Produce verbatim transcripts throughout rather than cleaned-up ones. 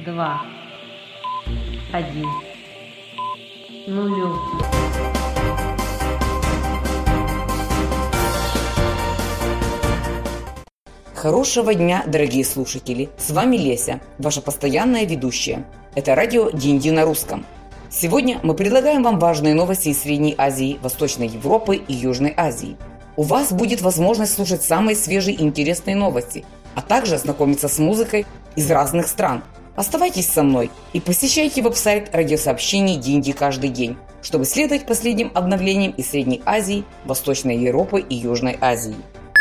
два, один, нулю. Хорошего дня, дорогие слушатели! С вами Леся, ваша постоянная ведущая. Это радио ди эн ди на русском. Сегодня мы предлагаем вам важные новости из Средней Азии, Восточной Европы и Южной Азии. У вас будет возможность слушать самые свежие и интересные новости, а также ознакомиться с музыкой из разных стран. Оставайтесь со мной и посещайте веб-сайт радиосообщений ди эн ди каждый день, чтобы следовать последним обновлениям из Средней Азии, Восточной Европы и Южной Азии.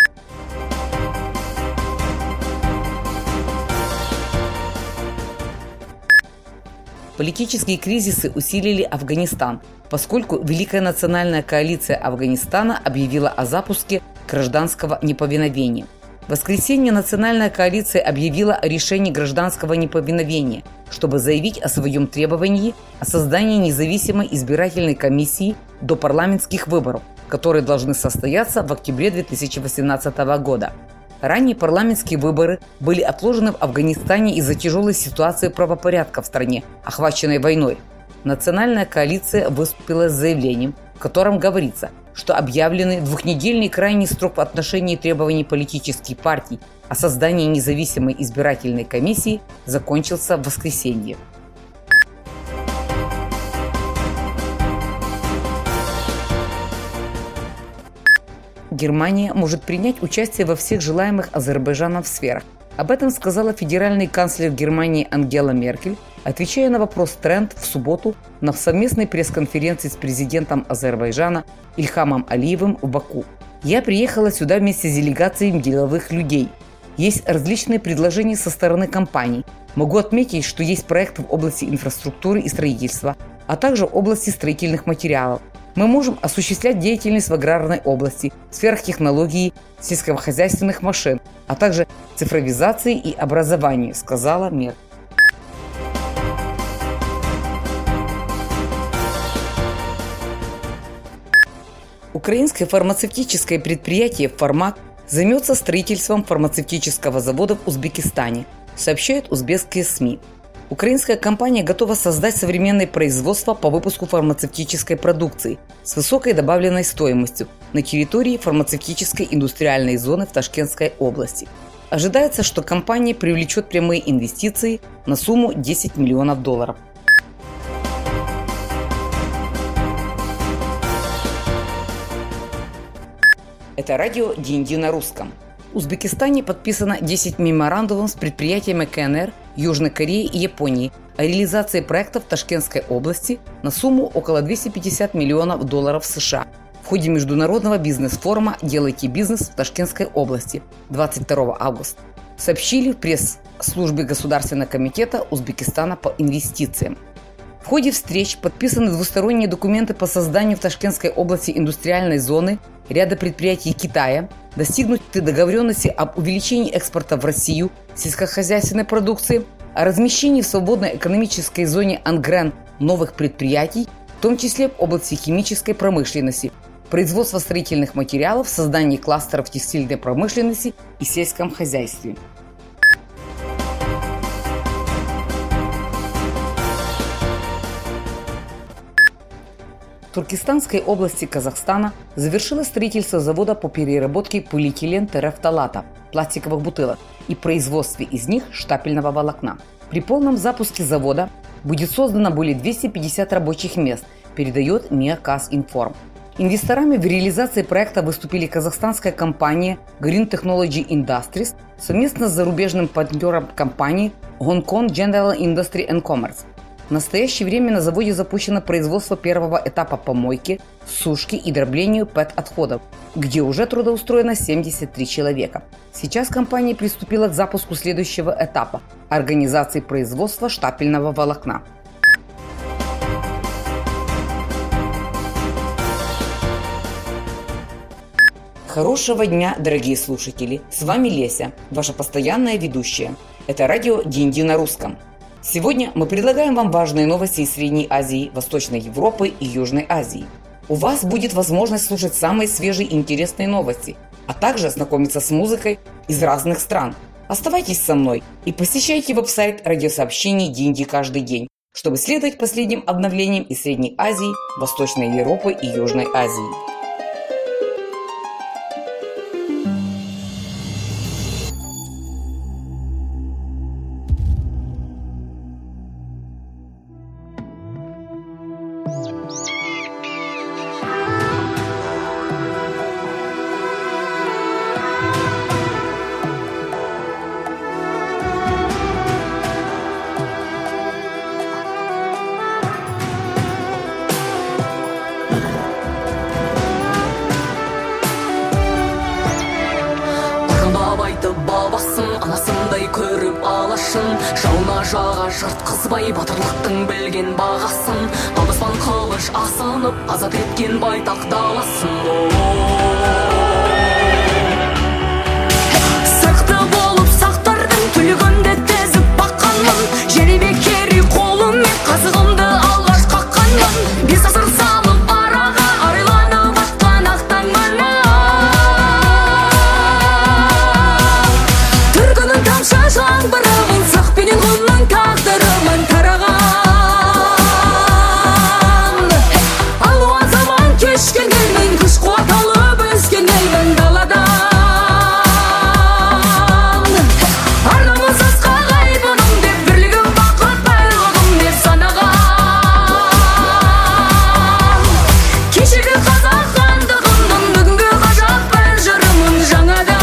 Политические кризисы усилили Афганистан, поскольку Великая национальная коалиция Афганистана объявила о запуске гражданского неповиновения. В воскресенье национальная коалиция объявила о решении гражданского неповиновения, чтобы заявить о своем требовании о создании независимой избирательной комиссии до парламентских выборов, которые должны состояться в октябре две тысячи восемнадцатого года. Ранее парламентские выборы были отложены в Афганистане из-за тяжелой ситуации правопорядка в стране, охваченной войной. Национальная коалиция выступила с заявлением, в котором говорится, что объявленный двухнедельный крайний срок в отношении требований политических партий о создании независимой избирательной комиссии закончился в воскресенье. Германия может принять участие во всех желаемых Азербайджаном сферах. Об этом сказала федеральный канцлер Германии Ангела Меркель, отвечая на вопрос «Тренд» в субботу на совместной пресс-конференции с президентом Азербайджана Ильхамом Алиевым в Баку. «Я приехала сюда вместе с делегацией деловых людей. Есть различные предложения со стороны компаний. Могу отметить, что есть проекты в области инфраструктуры и строительства, а также в области строительных материалов. Мы можем осуществлять деятельность в аграрной области, в сферах технологий, сельскохозяйственных машин, а также цифровизации и образования», — сказала Меркель. Украинское фармацевтическое предприятие «Фармак» займется строительством фармацевтического завода в Узбекистане, сообщают узбекские СМИ. Украинская компания готова создать современное производство по выпуску фармацевтической продукции с высокой добавленной стоимостью на территории фармацевтической индустриальной зоны в Ташкентской области. Ожидается, что компания привлечет прямые инвестиции на сумму десять миллионов долларов. Это радио ди эн ди на русском. В Узбекистане подписано десять меморандумов с предприятиями ка эн эр, Южной Кореи и Японии о реализации проектов в Ташкентской области на сумму около двухсот пятидесяти миллионов долларов США в ходе международного бизнес-форума «Делайте бизнес» в Ташкентской области двадцать второго августа, сообщили в пресс-службе Государственного комитета Узбекистана по инвестициям. В ходе встреч подписаны двусторонние документы по созданию в Ташкентской области индустриальной зоны ряда предприятий Китая, достигнуты договоренности об увеличении экспорта в Россию сельскохозяйственной продукции, о размещении в свободной экономической зоне Ангрен новых предприятий, в том числе в области химической промышленности, производства строительных материалов, создания кластеров текстильной промышленности и сельском хозяйстве. В Туркестанской области Казахстана завершилось строительство завода по переработке полиэтилен-терафталата, пластиковых бутылок и производстве из них штапельного волокна. При полном запуске завода будет создано более двухсот пятидесяти рабочих мест, передает МИА Казинформ. Инвесторами в реализации проекта выступили казахстанская компания Green Technology Industries совместно с зарубежным партнером компании Hong Kong General Industry and Commerce. В настоящее время на заводе запущено производство первого этапа помойки, сушки и дроблению пэт-отходов, где уже трудоустроено семьдесят три человека. Сейчас компания приступила к запуску следующего этапа – организации производства штапельного волокна. Хорошего дня, дорогие слушатели! С вами Леся, ваша постоянная ведущая. Это радио ди эн ди на русском. Сегодня мы предлагаем вам важные новости из Средней Азии, Восточной Европы и Южной Азии. У вас будет возможность слушать самые свежие и интересные новости, а также ознакомиться с музыкой из разных стран. Оставайтесь со мной и посещайте веб-сайт радиосообщений «Динди каждый день», чтобы следовать последним обновлениям из Средней Азии, Восточной Европы и Южной Азии. Анасындай көріп алашын, жауна жаға жыртқызбай батырлықтың білген бағасын, алыспан қылыш асынып азат еткен байтақ даласын. Сақты болып сақтардың түлігімді тезіп баққанмын, жеребе кері қолыммен қазығымды алғаш қаққанмын. Бес асыр салып араға арайланып атқан ақтаңмын. Жаңбырығын сақпенен ғұнның тағдырымын тараған. Алуан заман кешкен елмін, күш қуат алып өскен елмін даладан. Арнамыз асқақ айбыным деп, бірлігім бақыт байлығым деп санаған. Кешегі қазақ хандығымның бүгінгі ғажап бір жырымын жаңадан.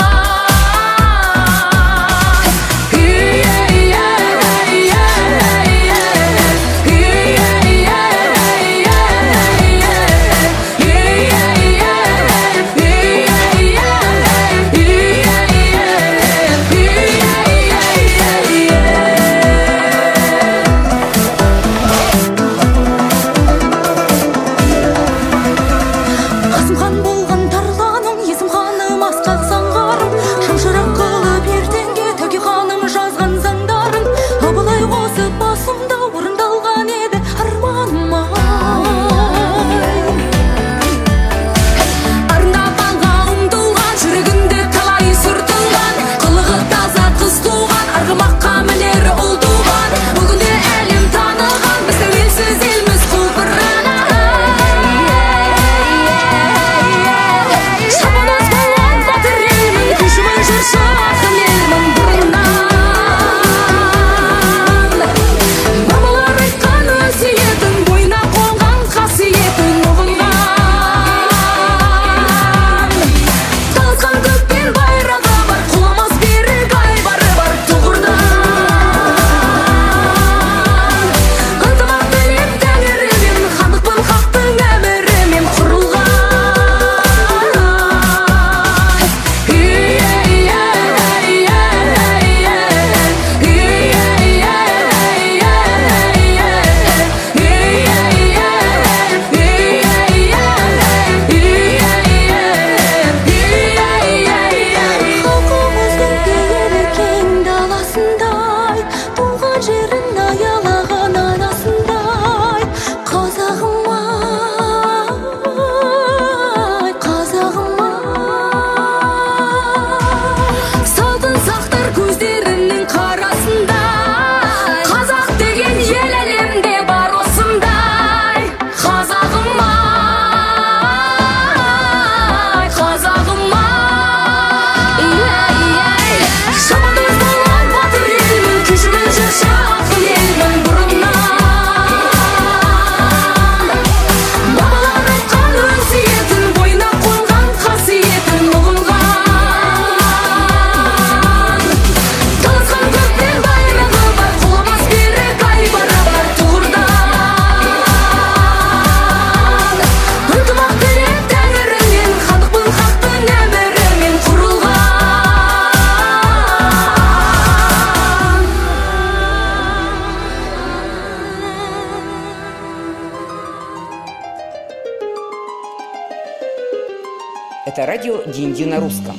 Это радио Динди на русском.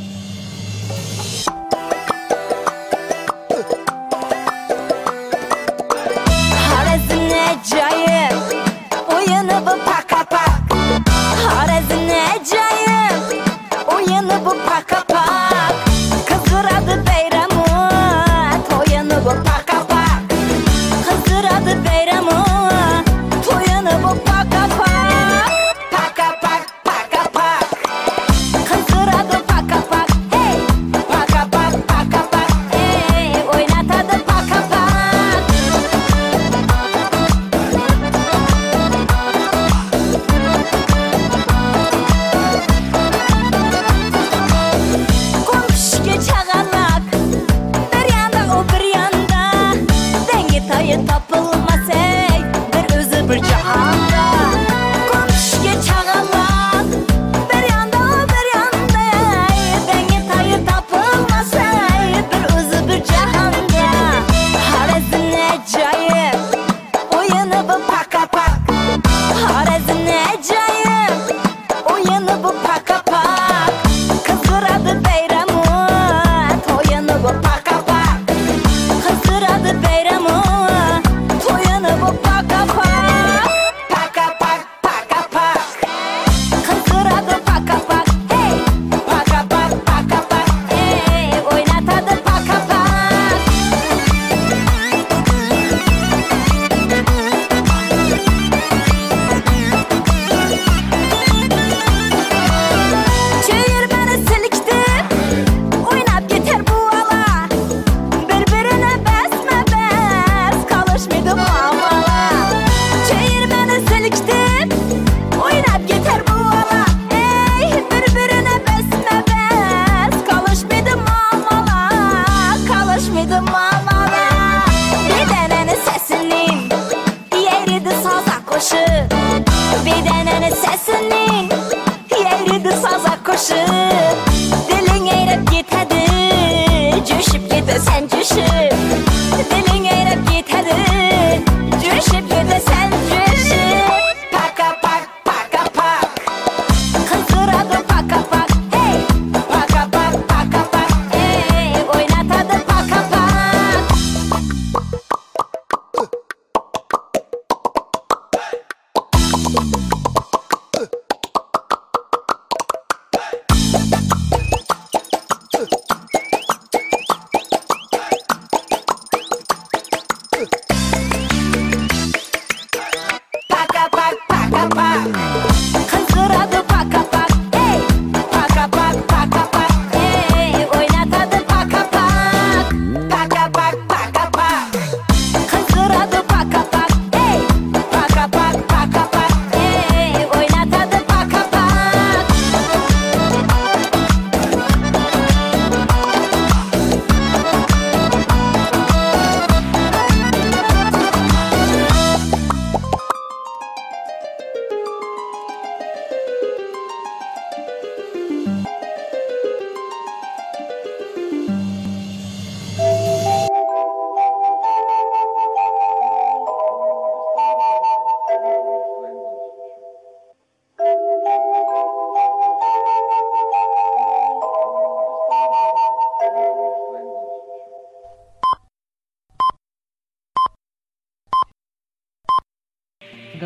Kızgıradı beyram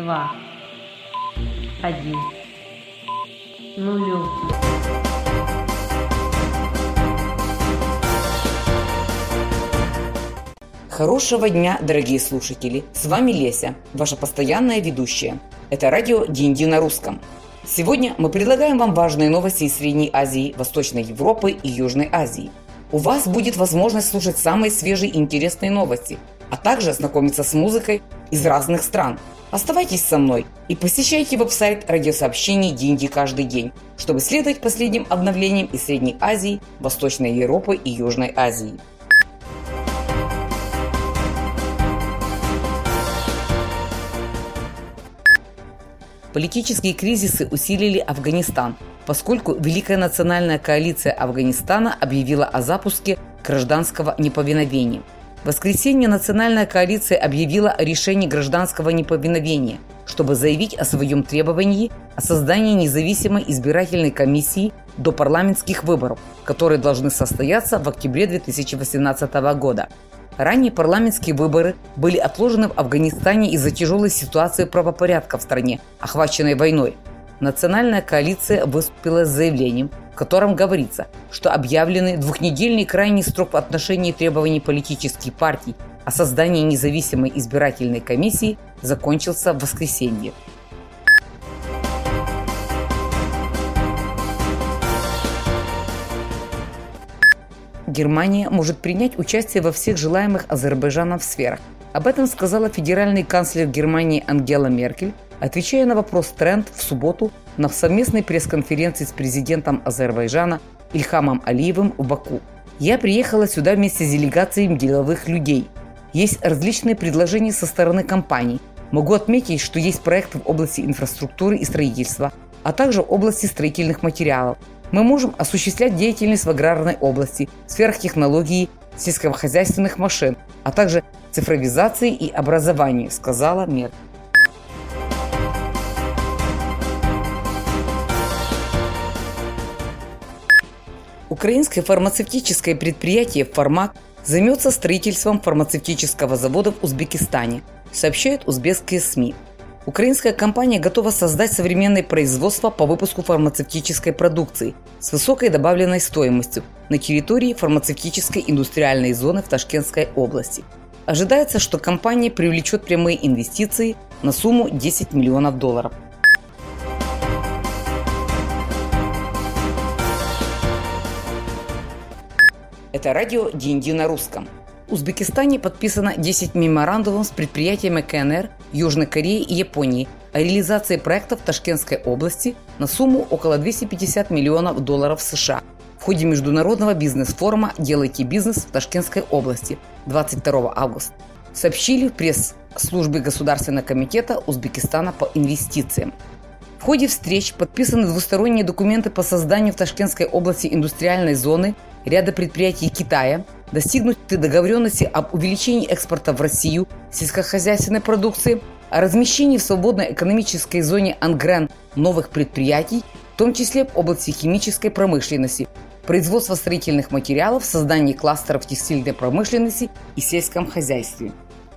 два, один, нулю. Хорошего дня, дорогие слушатели! С вами Леся, ваша постоянная ведущая. Это радио Динди на русском. Сегодня мы предлагаем вам важные новости из Средней Азии, Восточной Европы и Южной Азии. У вас будет возможность слушать самые свежие и интересные новости, а также ознакомиться с музыкой из разных стран. Оставайтесь со мной и посещайте веб-сайт радиосообщений Динди каждый день, чтобы следовать последним обновлениям из Средней Азии, Восточной Европы и Южной Азии. Политические кризисы усилили Афганистан, поскольку Великая национальная коалиция Афганистана объявила о запуске гражданского неповиновения. В воскресенье национальная коалиция объявила о решении гражданского неповиновения, чтобы заявить о своем требовании о создании независимой избирательной комиссии до парламентских выборов, которые должны состояться в октябре две тысячи восемнадцатого года. Ранее парламентские выборы были отложены в Афганистане из-за тяжелой ситуации правопорядка в стране, охваченной войной. Национальная коалиция выступила с заявлением, в котором говорится, что объявленный двухнедельный крайний срок в отношении требований политических партий о создании независимой избирательной комиссии закончился в воскресенье. Германия может принять участие во всех желаемых Азербайджаном сферах. Об этом сказала федеральный канцлер Германии Ангела Меркель, отвечая на вопрос «Тренд» в субботу на совместной пресс-конференции с президентом Азербайджана Ильхамом Алиевым в Баку. «Я приехала сюда вместе с делегацией деловых людей. Есть различные предложения со стороны компаний. Могу отметить, что есть проекты в области инфраструктуры и строительства, а также в области строительных материалов. Мы можем осуществлять деятельность в аграрной области, в сферах технологий, сельскохозяйственных машин, а также цифровизации и образования», — сказала Меркель. Украинское фармацевтическое предприятие «Фармак» займется строительством фармацевтического завода в Узбекистане, сообщают узбекские СМИ. Украинская компания готова создать современное производство по выпуску фармацевтической продукции с высокой добавленной стоимостью на территории фармацевтической индустриальной зоны в Ташкентской области. Ожидается, что компания привлечет прямые инвестиции на сумму десять миллионов долларов. Это радио Динди на русском. В Узбекистане подписано десять меморандумов с предприятиями КНР, Южной Кореи и Японии о реализации проектов в Ташкентской области на сумму около двухсот пятидесяти миллионов долларов США в ходе международного бизнес-форума «Делайте бизнес» в Ташкентской области двадцать второго августа, сообщили в пресс-службе Государственного комитета Узбекистана по инвестициям. В ходе встреч подписаны двусторонние документы по созданию в Ташкентской области индустриальной зоны ряда предприятий Китая, достигнуты договоренности об увеличении экспорта в Россию сельскохозяйственной продукции, о размещении в свободной экономической зоне Ангрен новых предприятий, в том числе в области химической промышленности, производства строительных материалов, создания кластеров текстильной промышленности и сельском хозяйстве.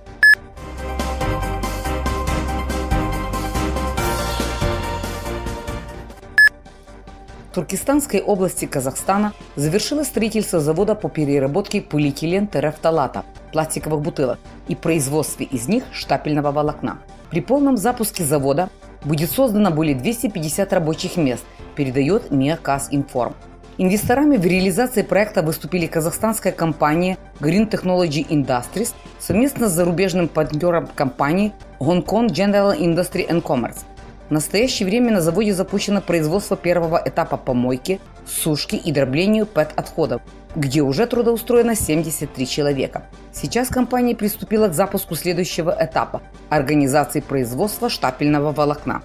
В Туркестанской области Казахстана завершилось строительство завода по переработке полиэтилен-терафталата пластиковых бутылок и производстве из них штапельного волокна. При полном запуске завода будет создано более двухсот пятидесяти рабочих мест, передает МИА Казинформ. Инвесторами в реализации проекта выступили казахстанская компания Green Technology Industries совместно с зарубежным партнером компании Hong Kong General Industry and Commerce. В настоящее время на заводе запущено производство первого этапа помойки, сушки и дроблению пэт-отходов, где уже трудоустроено семьдесят три человека. Сейчас компания приступила к запуску следующего этапа – организации производства штапельного волокна.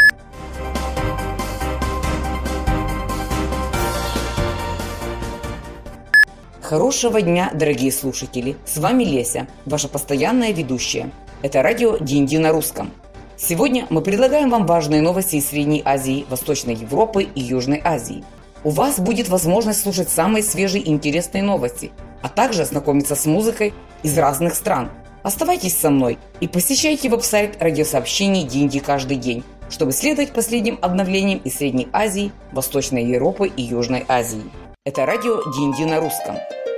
Хорошего дня, дорогие слушатели! С вами Леся, ваша постоянная ведущая. Это радио Динди на русском. Сегодня мы предлагаем вам важные новости из Средней Азии, Восточной Европы и Южной Азии. У вас будет возможность слушать самые свежие и интересные новости, а также ознакомиться с музыкой из разных стран. Оставайтесь со мной и посещайте веб-сайт радиосообщений Динди каждый день, чтобы следовать последним обновлениям из Средней Азии, Восточной Европы и Южной Азии. Это радио Динди на русском.